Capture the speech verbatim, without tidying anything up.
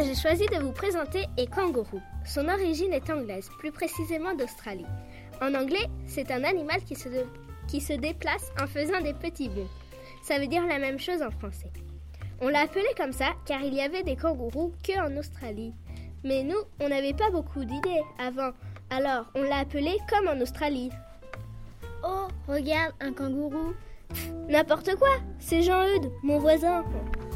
j'ai choisi de vous présenter est kangourou. Son origine est anglaise, plus précisément d'Australie. En anglais, c'est un animal qui se, de... qui se déplace en faisant des petits bonds. Ça veut dire la même chose en français. On l'a appelé comme ça car il y avait des kangourous qu'en Australie. Mais nous, on n'avait pas beaucoup d'idées avant, alors on l'a appelé comme en Australie. Oh, regarde, un kangourou. Pff, n'importe quoi, c'est Jean-Eudes, mon voisin.